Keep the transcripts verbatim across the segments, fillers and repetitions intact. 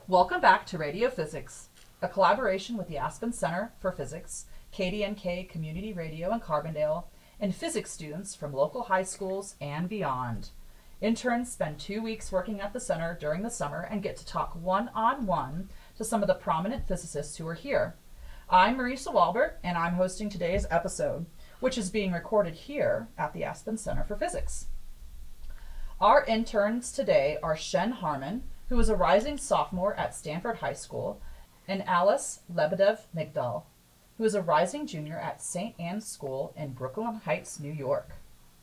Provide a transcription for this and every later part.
Welcome back to Radio Physics, a collaboration with the Aspen Center for Physics, K D N K Community Radio in Carbondale, and physics students from local high schools and beyond. Interns spend two weeks working at the center during the summer and get to talk one-on-one to some of the prominent physicists who are here. I'm Marisa Walbert, and I'm hosting today's episode, which is being recorded here at the Aspen Center for Physics. Our interns today are Shen Harmon, who is a rising sophomore at Stanford High School, and Alice Lebedev-Migdal, who is a rising junior at Saint Anne's School in Brooklyn Heights, New York.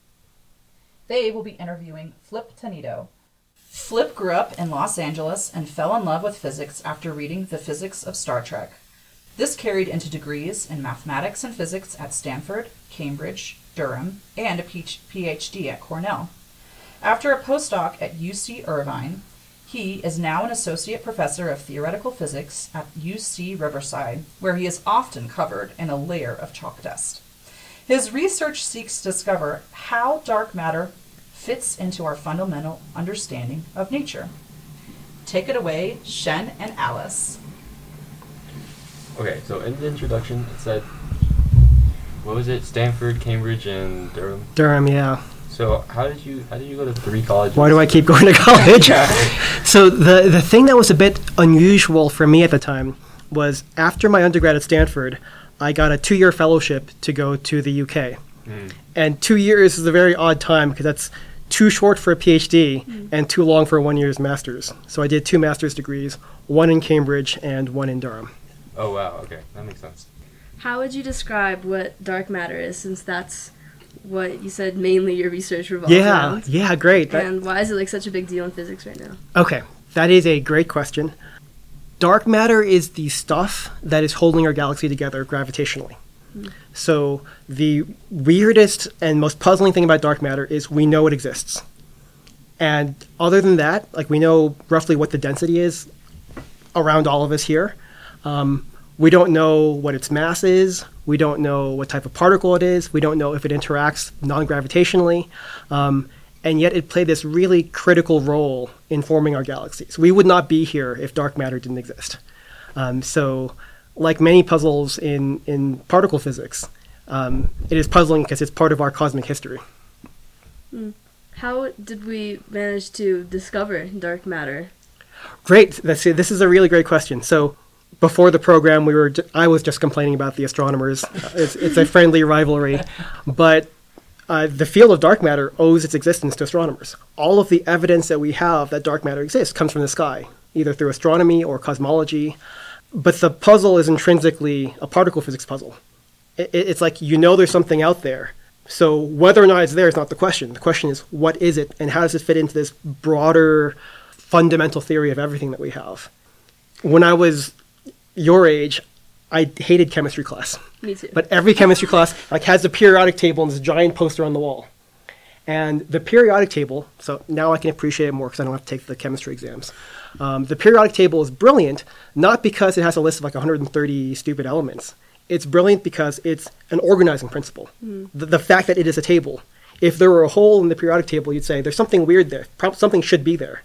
They will be interviewing Flip Tanedo. Flip grew up in Los Angeles and fell in love with physics after reading The Physics of Star Trek. This carried into degrees in mathematics and physics at Stanford, Cambridge, Durham, and a P H D at Cornell. After a postdoc at U C Irvine, he is now an associate professor of theoretical physics at U C Riverside, where he is often covered in a layer of chalk dust. His research seeks to discover how dark matter fits into our fundamental understanding of nature. Take it away, Shen and Alice. Okay, so in the introduction it said, what was it, Stanford, Cambridge, and Durham? Durham, yeah. So how did you how did you go to three colleges? Why do I keep going to college? So the the thing that was a bit unusual for me at the time was after my undergrad at Stanford, I got a two-year fellowship to go to the U K. Mm. And two years is a very odd time because that's too short for a P H D mm. and too long for a one year's master's. So I did two master's degrees, one in Cambridge and one in Durham. Oh, wow. Okay. That makes sense. How would you describe what dark matter is, since that's what you said mainly your research revolves yeah, around? Yeah, great. And why is it like such a big deal in physics right now? Okay, that is a great question. Dark matter is the stuff that is holding our galaxy together gravitationally. Mm. So the weirdest and most puzzling thing about dark matter is we know it exists. And other than that, like we know roughly what the density is around all of us here. Um, we don't know what its mass is. We don't know what type of particle it is. We don't know if it interacts non-gravitationally. Um, and yet it played this really critical role in forming our galaxies. We would not be here if dark matter didn't exist. Um, so like many puzzles in, in particle physics, um, it is puzzling because it's part of our cosmic history. Mm. How did we manage to discover dark matter? Great. That's, this is a really great question. So before the program, we were. I was just complaining about the astronomers. Uh, it's, it's a friendly rivalry, but uh, the field of dark matter owes its existence to astronomers. All of the evidence that we have that dark matter exists comes from the sky, either through astronomy or cosmology. But the puzzle is intrinsically a particle physics puzzle. It, it's like you know there's something out there. So whether or not it's there is not the question. The question is, what is it, and how does it fit into this broader fundamental theory of everything that we have? When I was your age, I hated chemistry class. Me too. But every chemistry class like has a periodic table and this giant poster on the wall. And the periodic table, so now I can appreciate it more because I don't have to take the chemistry exams. Um, the periodic table is brilliant, not because it has a list of like one hundred thirty stupid elements. It's brilliant because it's an organizing principle. Mm. The, the fact that it is a table. If there were a hole in the periodic table, you'd say there's something weird there. Pro- something should be there.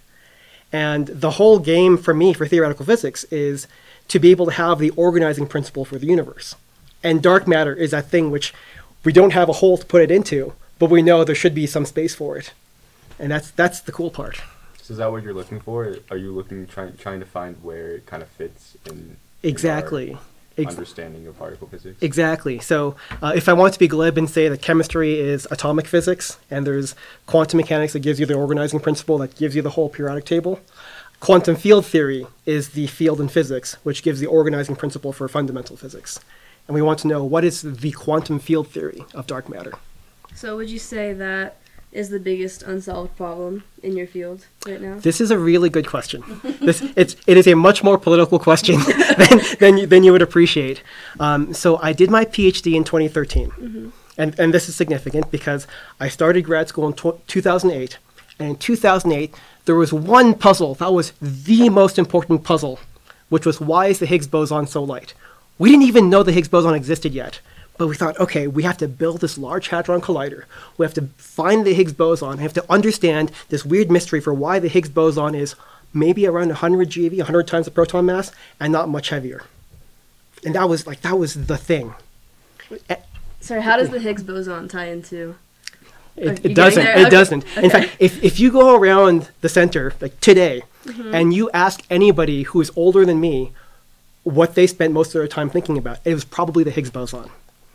And the whole game for me, for theoretical physics, is to be able to have the organizing principle for the universe. And dark matter is that thing which we don't have a hole to put it into, but we know there should be some space for it. And that's that's the cool part. So is that what you're looking for? Are you looking trying trying to find where it kind of fits in exactly in our Ex- understanding of particle physics? Exactly. So uh, if I want to be glib and say that chemistry is atomic physics and there's quantum mechanics that gives you the organizing principle that gives you the whole periodic table, quantum field theory is the field in physics which gives the organizing principle for fundamental physics. And we want to know, what is the quantum field theory of dark matter? So would you say that is the biggest unsolved problem in your field right now? This is a really good question. this it's it is a much more political question than than you, than you would appreciate. Um, so I did my P H D in twenty thirteen, mm-hmm. and and this is significant because I started grad school in tw- two thousand eight, and in two thousand eight there was one puzzle that was the most important puzzle, which was, why is the Higgs boson so light? We didn't even know the Higgs boson existed yet. But we thought, okay, we have to build this Large Hadron Collider. We have to find the Higgs boson. We have to understand this weird mystery for why the Higgs boson is maybe around one hundred GeV, one hundred times the proton mass, and not much heavier. And that was like that was the thing. Sorry, how does the Higgs boson tie into? It, Are it you doesn't. getting there? It Okay. doesn't. In Okay. fact, if, if you go around the center like today, Mm-hmm. and you ask anybody who is older than me what they spent most of their time thinking about, it was probably the Higgs boson.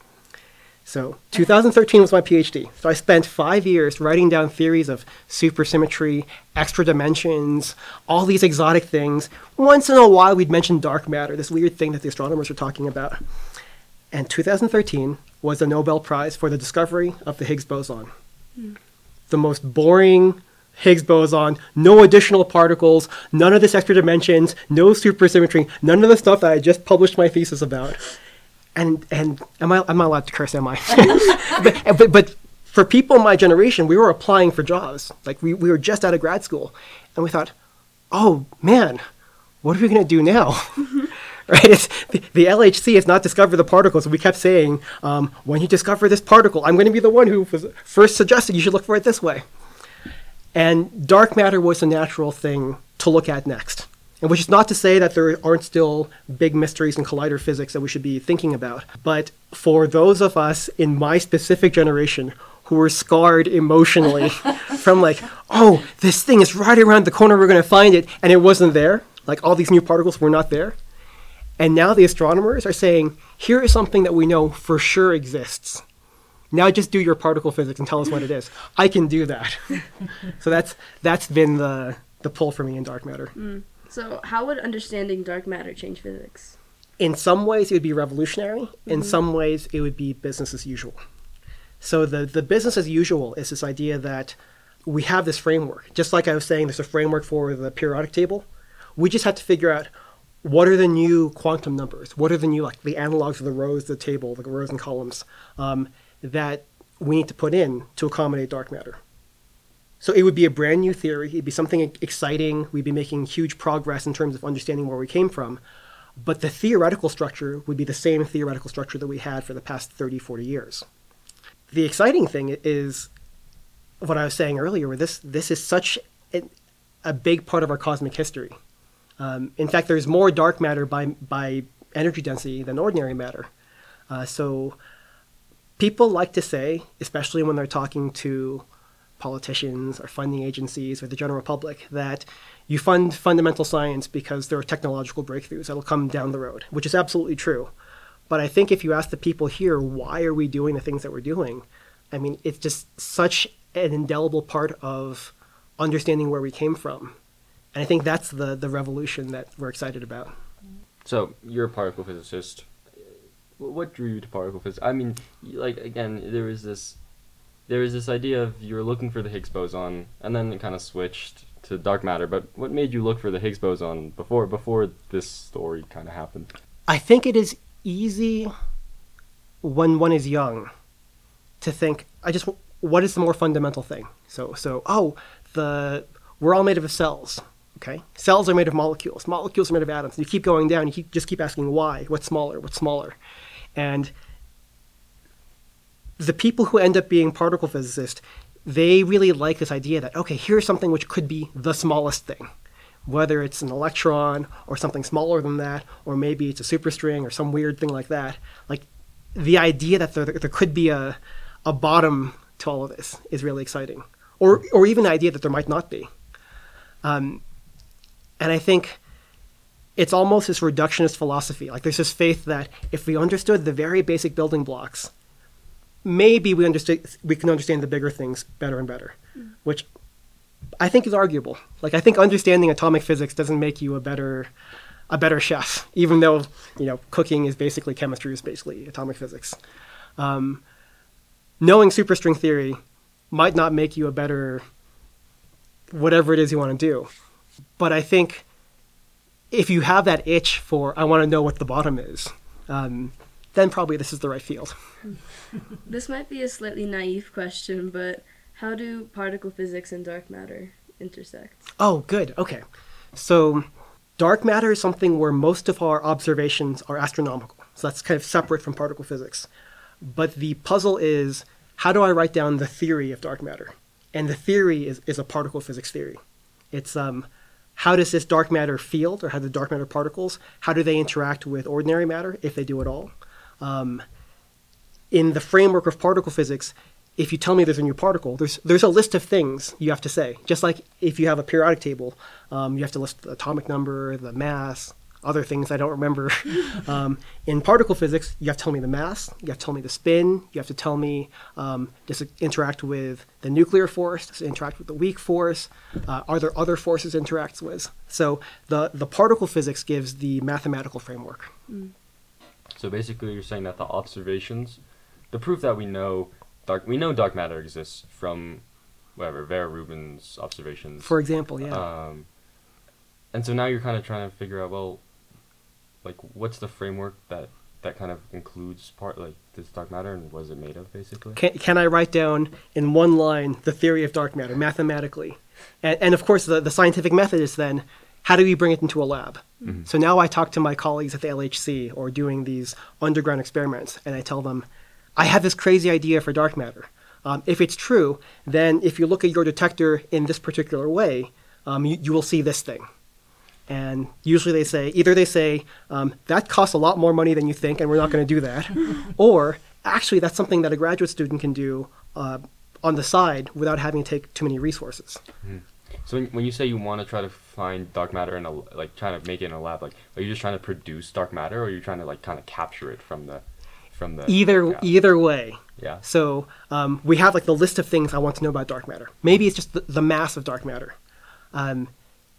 So two thousand thirteen was my PhD. So I spent five years writing down theories of supersymmetry, extra dimensions, all these exotic things. Once in a while, we'd mention dark matter, this weird thing that the astronomers were talking about. And two thousand thirteen was the Nobel Prize for the discovery of the Higgs boson. Mm. The most boring Higgs boson, no additional particles, none of this extra dimensions, no supersymmetry, none of the stuff that I just published my thesis about. And and am I am I allowed to curse? Am I? but, but but for people in my generation, we were applying for jobs. Like we, we were just out of grad school, and we thought, oh man, what are we gonna do now? Right? It's, the, the L H C has not discovered the particles. So we kept saying, um, when you discover this particle, I'm going to be the one who was first suggested you should look for it this way. And dark matter was the natural thing to look at next. And which is not to say that there aren't still big mysteries in collider physics that we should be thinking about. But for those of us in my specific generation who were scarred emotionally from like, oh, this thing is right around the corner, we're going to find it, and it wasn't there. Like all these new particles were not there. And now the astronomers are saying, here is something that we know for sure exists. Now just do your particle physics and tell us what it is. I can do that. So that's that's been the, the pull for me in dark matter. Mm. So how would understanding dark matter change physics? In some ways, it would be revolutionary. Mm-hmm. In some ways, it would be business as usual. So the, the business as usual is this idea that we have this framework. Just like I was saying, there's a framework for the periodic table. We just have to figure out what are the new quantum numbers? What are the new, like the analogs of the rows of the table, the rows and columns, um, that we need to put in to accommodate dark matter? So it would be a brand new theory. It'd be something exciting. We'd be making huge progress in terms of understanding where we came from. But the theoretical structure would be the same theoretical structure that we had for the past thirty, forty years. The exciting thing is what I was saying earlier, where this, this is such a, a big part of our cosmic history. Um, in fact, there's more dark matter by, by energy density than ordinary matter. Uh, so people like to say, especially when they're talking to politicians or funding agencies or the general public, that you fund fundamental science because there are technological breakthroughs that'll come down the road, which is absolutely true. But I think if you ask the people here, why are we doing the things that we're doing? I mean, it's just such an indelible part of understanding where we came from. And I think that's the, the revolution that we're excited about. So, you're a particle physicist. What drew you to particle physics? I mean, like, again, there was this there was this idea of you were looking for the Higgs boson, and then it kind of switched to dark matter. But what made you look for the Higgs boson before before this story kind of happened? I think it is easy when one is young to think, I just, what is the more fundamental thing? So, so oh, the we're all made of cells. Okay, cells are made of molecules. Molecules are made of atoms. You keep going down. You keep, just keep asking why. What's smaller? What's smaller? And the people who end up being particle physicists, they really like this idea that, okay, here's something which could be the smallest thing, whether it's an electron or something smaller than that, or maybe it's a superstring or some weird thing like that. Like the idea that there, there could be a, a bottom to all of this is really exciting, or or even the idea that there might not be. Um, And I think it's almost this reductionist philosophy. Like there's this faith that if we understood the very basic building blocks, maybe we understood we can understand the bigger things better and better, mm. which I think is arguable. Like I think understanding atomic physics doesn't make you a better a better chef, even though you know cooking is basically chemistry, is basically atomic physics. Um, knowing superstring theory might not make you a better whatever it is you want to do. But I think if you have that itch for, I want to know what the bottom is, um, then probably this is the right field. This might be a slightly naive question, but how do particle physics and dark matter intersect? Oh, good. Okay. So dark matter is something where most of our observations are astronomical. So that's kind of separate from particle physics. But the puzzle is, how do I write down the theory of dark matter? And the theory is, is a particle physics theory. It's um, how does this dark matter field, or how the dark matter particles, how do they interact with ordinary matter, if they do at all? Um, in the framework of particle physics, if you tell me there's a new particle, there's there's a list of things you have to say. Just like if you have a periodic table, um, you have to list the atomic number, the mass, other things I don't remember. um, in particle physics, you have to tell me the mass, you have to tell me the spin, you have to tell me um, does it interact with the nuclear force, does it interact with the weak force, uh, are there other forces it interacts with? So the, the particle physics gives the mathematical framework. Mm. So basically, you're saying that the observations, the proof that we know dark, we know dark matter exists from, whatever, Vera Rubin's observations. For example, yeah. Um, and so now you're kind of trying to figure out, well, like, what's the framework that, that kind of includes part, like, this dark matter, and what is it made of, basically? Can, can I write down in one line the theory of dark matter mathematically? And, and of course, the, the scientific method is then, how do we bring it into a lab? Mm-hmm. So now I talk to my colleagues at the L H C or doing these underground experiments, and I tell them, I have this crazy idea for dark matter. Um, if it's true, then if you look at your detector in this particular way, um, you, you will see this thing. And usually they say, either they say, um, that costs a lot more money than you think, and we're not going to do that. Or, actually, that's something that a graduate student can do uh, on the side without having to take too many resources. Mm-hmm. So when, when you say you want to try to find dark matter in a, like, trying to make it in a lab, like, are you just trying to produce dark matter, or are you trying to, like, kind of capture it from the, from the... Either, yeah. either way. Yeah. So um, we have, like, the list of things I want to know about dark matter. Maybe it's just the, the mass of dark matter. Um,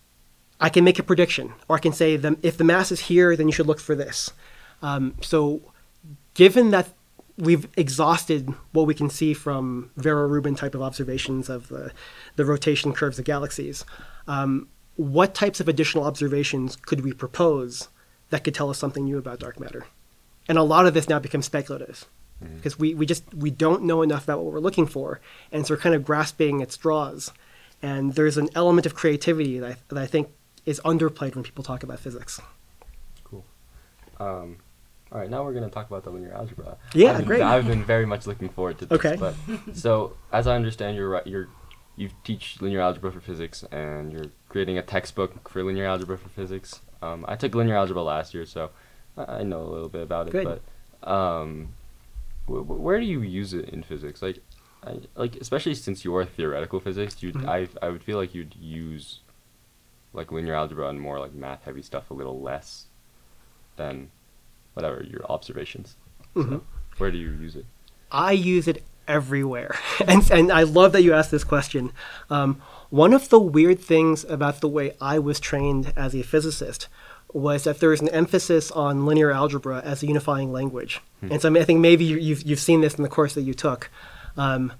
I can make a prediction, or I can say, the, if the mass is here, then you should look for this. Um, so given that we've exhausted what we can see from Vera Rubin type of observations of the, the rotation curves of galaxies, um, what types of additional observations could we propose that could tell us something new about dark matter? And a lot of this now becomes speculative, because mm-hmm. we, we just we don't know enough about what we're looking for, and so we're kind of grasping at straws. And there's an element of creativity that I, that I think is underplayed when people talk about physics. Cool. Um, all right, now we're going to talk about the linear algebra. Yeah, I've, great. I've been very much looking forward to this. Okay. But, so, as I understand, you're right, you're you teach linear algebra for physics, and you're creating a textbook for linear algebra for physics. Um, I took linear algebra last year, so I, I know a little bit about it. Good. But um, w- w- where do you use it in physics? Like, I, like especially since you're theoretical physics, you Mhm. I I would feel like you'd use like linear algebra and more like math heavy stuff a little less than whatever your observations. Mhm. So where do you use it? I use it everywhere. and, and I love that you asked this question. Um, one of the weird things about the way I was trained as a physicist was that there is an emphasis on linear algebra as a unifying language. Hmm. And so I, mean, I think maybe you, you've, you've seen this in the course that you took. Um,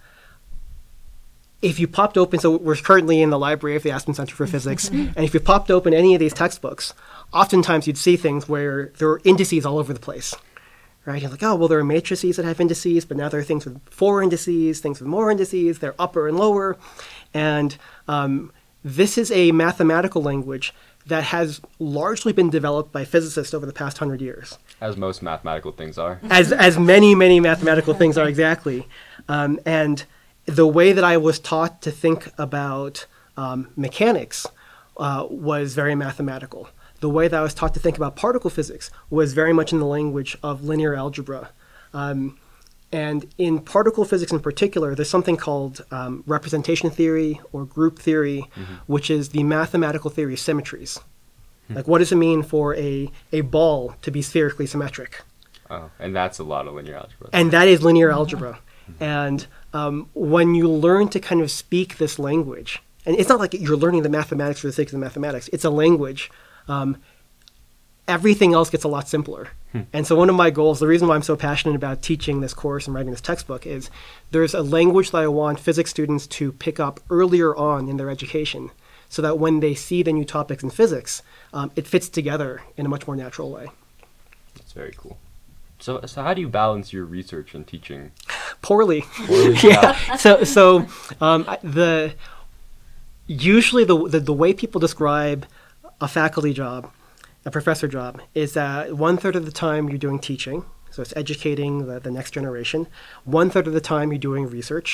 if you popped open, so we're currently in the library of the Aspen Center for Physics, and if you popped open any of these textbooks, oftentimes you'd see things where there are indices all over the place. Right? You're like, oh, well, there are matrices that have indices, but now there are things with four indices, things with more indices, they're upper and lower. And um, this is a mathematical language that has largely been developed by physicists over the past hundred years. As most mathematical things are. As as many, many mathematical things are, exactly. Um, and the way that I was taught to think about um, mechanics uh, was very mathematical. The way that I was taught to think about particle physics was very much in the language of linear algebra. Um, and in particle physics in particular, there's something called um, representation theory or group theory, Mm-hmm. which is the mathematical theory of symmetries. Like, what does it mean for a, a ball to be spherically symmetric? Oh, and that's a lot of linear algebra. And that is linear algebra. And um, when you learn to kind of speak this language, and it's not like you're learning the mathematics for the sake of the mathematics, it's a language, um, everything else gets a lot simpler. Hmm. And so one of my goals, the reason why I'm so passionate about teaching this course and writing this textbook is there's a language that I want physics students to pick up earlier on in their education so that when they see the new topics in physics, um, it fits together in a much more natural way. That's very cool. So, so how do you balance your research and teaching? Poorly. Poorly, yeah. So, so um, I- the usually the, the the way people describe a faculty job, a professor job, is that one third of the time you're doing teaching, so it's educating the, the next generation. One third of the time you're doing research,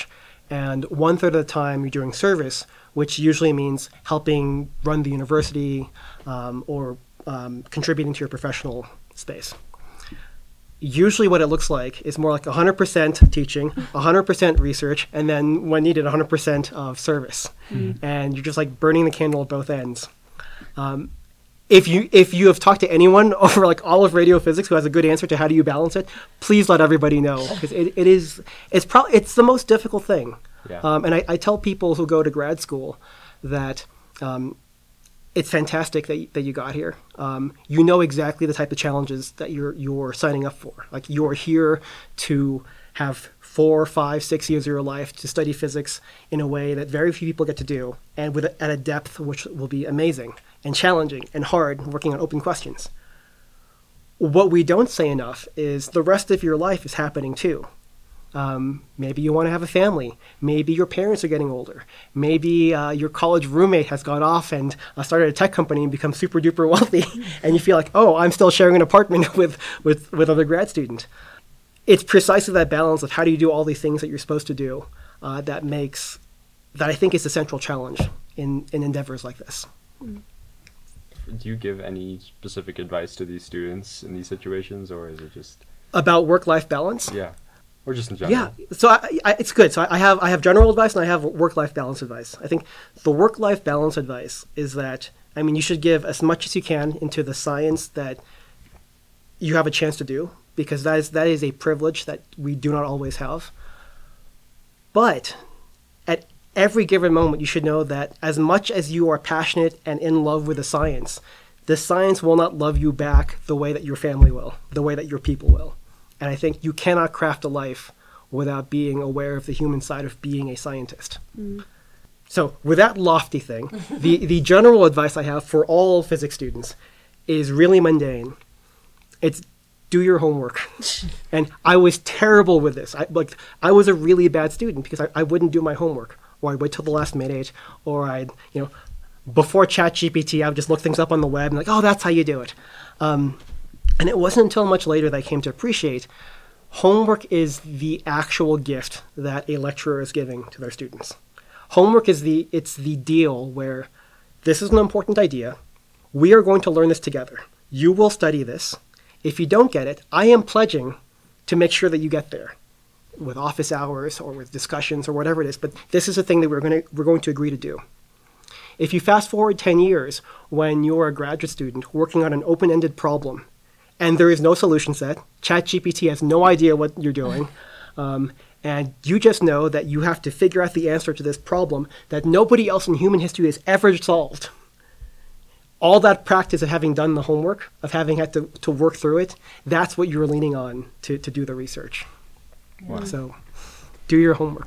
And one third of the time you're doing service, which usually means helping run the university um, or um, contributing to your professional space. Usually what it looks like is more like one hundred percent teaching, one hundred percent research, and then when needed, one hundred percent of service. Mm-hmm. And you're just like burning the candle at both ends. Um, if you if you have talked to anyone over like all of radiophysics who has a good answer to how do you balance it, please let everybody know, because it, it is it's probably it's the most difficult thing. Yeah. Um, and I, I tell people who go to grad school that um, it's fantastic that, y- that you got here. Um, you know exactly the type of challenges that you're you're signing up for. Like you're here to have four, five, six years of your life to study physics in a way that very few people get to do, and with a, at a depth which will be amazing and challenging and hard, working on open questions. What we don't say enough is the rest of your life is happening too. Um, maybe you want to have a family. Maybe your parents are getting older. Maybe uh, your college roommate has gone off and uh, started a tech company and become super duper wealthy, and you feel like, oh, I'm still sharing an apartment with, with, with other grad student. It's precisely that balance of how do you do all these things that you're supposed to do uh, that makes, that I think is the central challenge in, in endeavors like this. Do you give any specific advice to these students in these situations, or is it just... About work-life balance? Yeah. Or just in general? Yeah, so I, I, it's good. So I have I have general advice and I have work-life balance advice. I think the work-life balance advice is that, I mean, you should give as much as you can into the science that you have a chance to do, because that is that is a privilege that we do not always have. But at every given moment, you should know that as much as you are passionate and in love with the science, the science will not love you back the way that your family will, the way that your people will. And I think you cannot craft a life without being aware of the human side of being a scientist. Mm. So with that lofty thing, the, the general advice I have for all physics students is really mundane. It's do your homework. And I was terrible with this. I, like, I was a really bad student because I, I wouldn't do my homework, or I'd wait till the last minute, or I'd, you know, before ChatGPT, I would just look things up on the web and like, oh, that's how you do it. Um, And it wasn't until much later that I came to appreciate homework is the actual gift that a lecturer is giving to their students. Homework is the, it's the deal where this is an important idea. We are going to learn this together. You will study this. If you don't get it, I am pledging to make sure that you get there with office hours or with discussions or whatever it is. But this is a thing that we're going to, we're going to agree to do. If you fast forward ten years when you're a graduate student working on an open-ended problem, and there is no solution set, ChatGPT has no idea what you're doing, um, and you just know that you have to figure out the answer to this problem that nobody else in human history has ever solved. All that practice of having done the homework, of having had to, to work through it, that's what you're leaning on to, to do the research. Wow. So do your homework.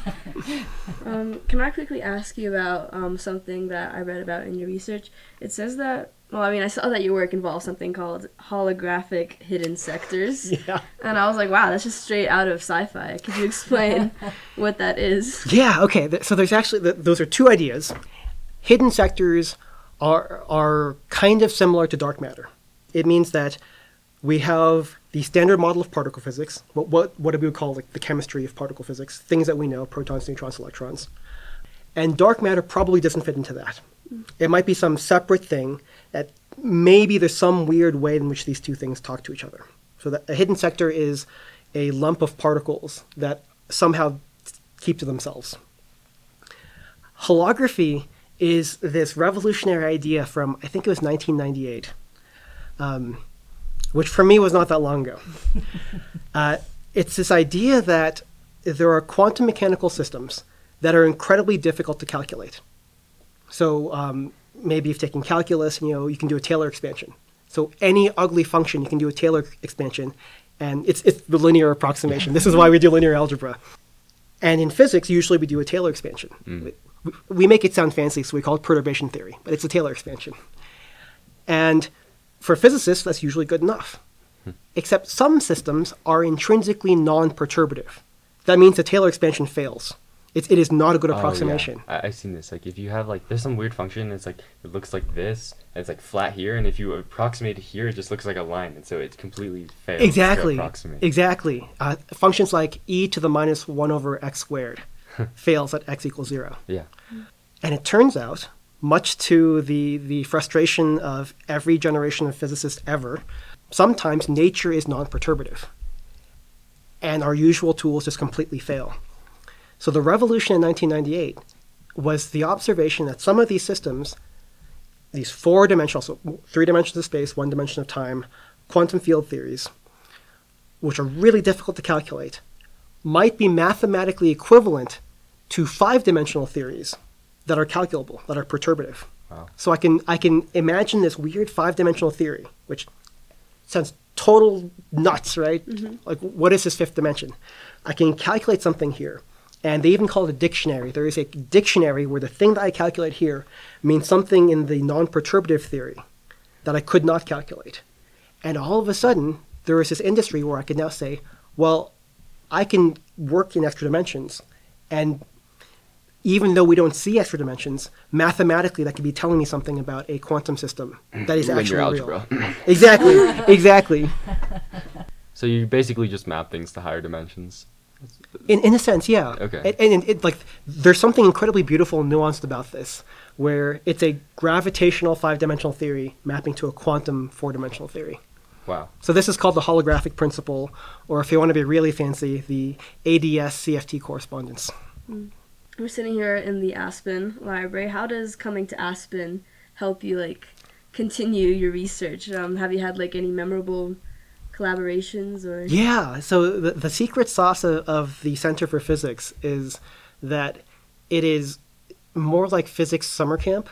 um, can I quickly ask you about um, something that I read about in your research? It says that, well, I mean, I saw that your work involves something called holographic hidden sectors. Yeah. And I was like, wow, that's just straight out of sci-fi. Could you explain what that is? Yeah, okay. So there's actually, those are two ideas. Hidden sectors are are kind of similar to dark matter. It means that we have the standard model of particle physics, what what, what we would call like the chemistry of particle physics, things that we know, protons, neutrons, electrons. And dark matter probably doesn't fit into that. Mm. It might be some separate thing that maybe there's some weird way in which these two things talk to each other. So that a hidden sector is a lump of particles that somehow keep to themselves. Holography is this revolutionary idea from, I think it was nineteen ninety-eight, um, which for me was not that long ago. uh, it's this idea that there are quantum mechanical systems that are incredibly difficult to calculate. So um, maybe if taking calculus, you know, you can do a Taylor expansion. So any ugly function, you can do a Taylor expansion, and it's it's the linear approximation. This is why we do linear algebra. And in physics, usually we do a Taylor expansion. Mm. We, we make it sound fancy, so we call it perturbation theory, but it's a Taylor expansion. And for physicists, that's usually good enough. Hmm. Except some systems are intrinsically non-perturbative. That means the Taylor expansion fails. It, it is not a good approximation. Oh, yeah. I, I've seen this. Like, if you have, like, there's some weird function, it's like, it looks like this, and it's, like, flat here, and if you approximate it here, it just looks like a line, and so it completely fails exactly. to approximate. Exactly. Uh, functions like e to the minus one over x squared. fails at x equals zero. Yeah. And it turns out, much to the, the frustration of every generation of physicists ever, sometimes nature is non-perturbative. And our usual tools just completely fail. So the revolution in nineteen ninety-eight was the observation that some of these systems, these four-dimensional, so three dimensions of space, one dimension of time, quantum field theories, which are really difficult to calculate, might be mathematically equivalent to five-dimensional theories that are calculable, that are perturbative. Wow. So I can I can imagine this weird five-dimensional theory, which sounds total nuts, right? Mm-hmm. Like, what is this fifth dimension? I can calculate something here. And they even call it a dictionary. There is a dictionary where the thing that I calculate here means something in the non-perturbative theory that I could not calculate. And all of a sudden, there is this industry where I can now say, well, I can work in extra dimensions. And even though we don't see extra dimensions, mathematically that could be telling me something about a quantum system that is When actually you're real. algebra. Exactly, exactly. So you basically just map things to higher dimensions. In in a sense, yeah. Okay. And, and it, like, there's something incredibly beautiful and nuanced about this, where it's a gravitational five-dimensional theory mapping to a quantum four-dimensional theory. Wow. So this is called the holographic principle, or if you want to be really fancy, the A D S C F T correspondence. We're sitting here in the Aspen Library. How does coming to Aspen help you, like, continue your research? Um, have you had, like, any memorable collaborations or? Yeah. So the, the secret sauce of, of the Center for Physics is that it is more like physics summer camp,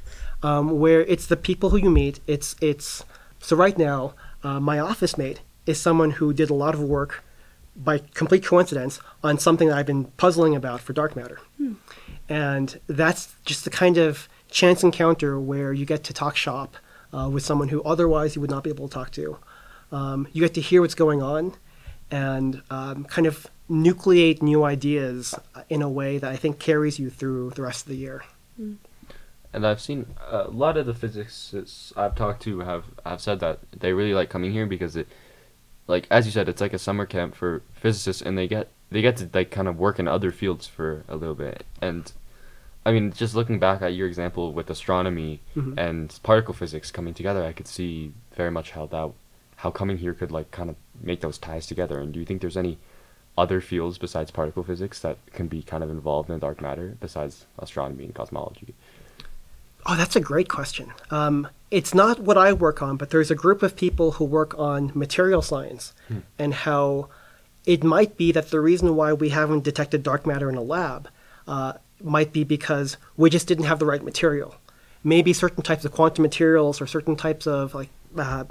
um, where it's the people who you meet. It's it's so right now, uh, my office mate is someone who did a lot of work by complete coincidence on something that I've been puzzling about for dark matter. Hmm. And that's just the kind of chance encounter where you get to talk shop uh, with someone who otherwise you would not be able to talk to. Um, you get to hear what's going on and um, kind of nucleate new ideas in a way that I think carries you through the rest of the year. Hmm. And I've seen uh, a lot of the physicists I've talked to have, have said that they really like coming here because it, like as you said, it's like a summer camp for physicists, and they get they get to like kind of work in other fields for a little bit. And I mean, just looking back at your example with astronomy Mm-hmm. and particle physics coming together, I could see very much how that how coming here could like kind of make those ties together. And do you think there's any other fields besides particle physics that can be kind of involved in dark matter besides astronomy and cosmology? Oh, that's a great question. Um, it's not what I work on, but there's a group of people who work on material science hmm. and how it might be that the reason why we haven't detected dark matter in a lab uh, might be because we just didn't have the right material. Maybe certain types of quantum materials or certain types of like uh,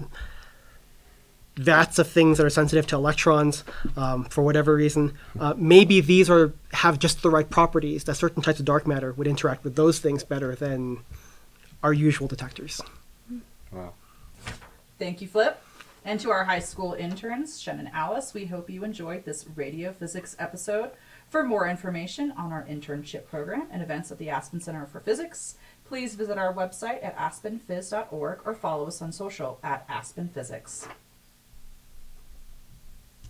vats of things that are sensitive to electrons um, for whatever reason. Uh, maybe these are have just the right properties that certain types of dark matter would interact with those things better than our usual detectors. Wow. Thank you, Flip. And to our high school interns, Shen and Alice, we hope you enjoyed this radio physics episode. For more information on our internship program and events at the Aspen Center for Physics, please visit our website at aspen phys dot org or follow us on social at Aspen Physics.